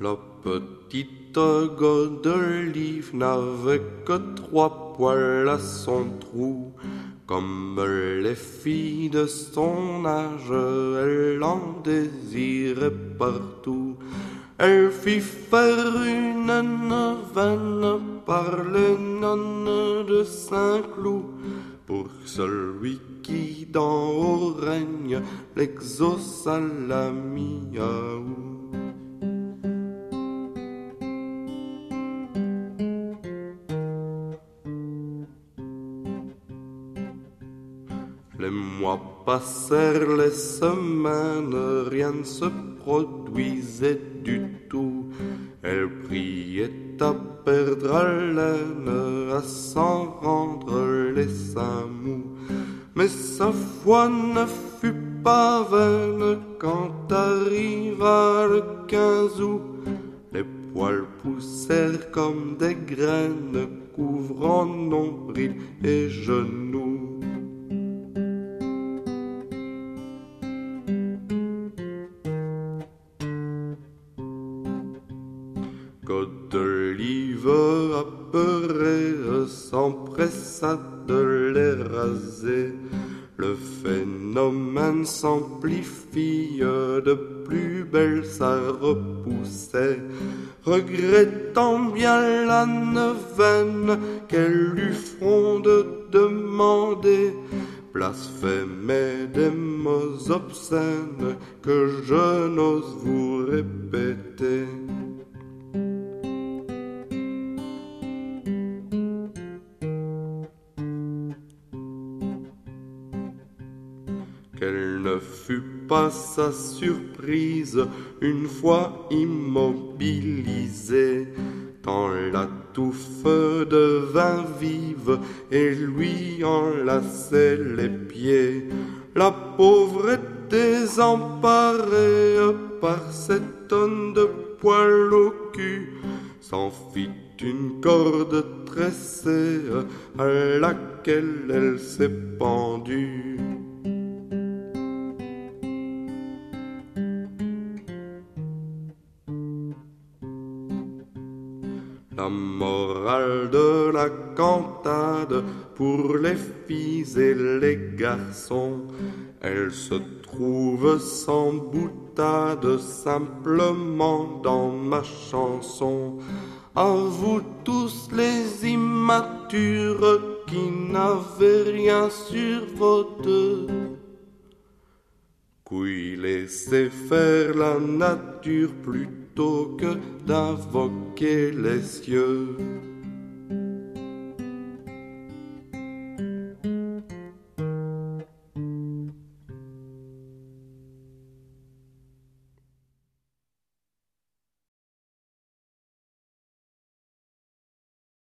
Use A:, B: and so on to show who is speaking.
A: La petite Godelive n'avait que 3 poils à son trou. Comme les filles de son âge, elle en désirait partout. Elle fit faire une neuvaine par les nonnes de Saint-Cloud, pour celui qui d'en haut règne l'exauce à la miaou. Les mois passèrent, les semaines, rien ne se produisait du tout. Elle priait à perdre haleine, à s'en rendre les seins mous. Mais sa foi ne fut pas vaine quand arriva le 15 août. Les poils poussèrent comme des graines, couvrant nombril et genoux. Godelive apeurée s'empressa de les raser. Le phénomène s'amplifie, de plus belle ça repoussait, regrettant bien la neuvaine qu'elle eut front de demander. Blasphémait des mots obscènes que je n'ose vous répéter. Quelle ne fut pas sa surprise une fois immobilisée, tant la touffe devint vive et lui enlaçait les pieds. La pauvre est désemparée par cette tonne de poils au cul, s'en fit une corde tressée à laquelle elle s'est pendue. La morale de la cantate pour les filles et les garçons, elle se trouve sans boutade simplement dans ma chanson. À vous tous les immatures qui n'avez rien sur vos deux, qui laissez faire la nature plutôt que d'invoquer les cieux.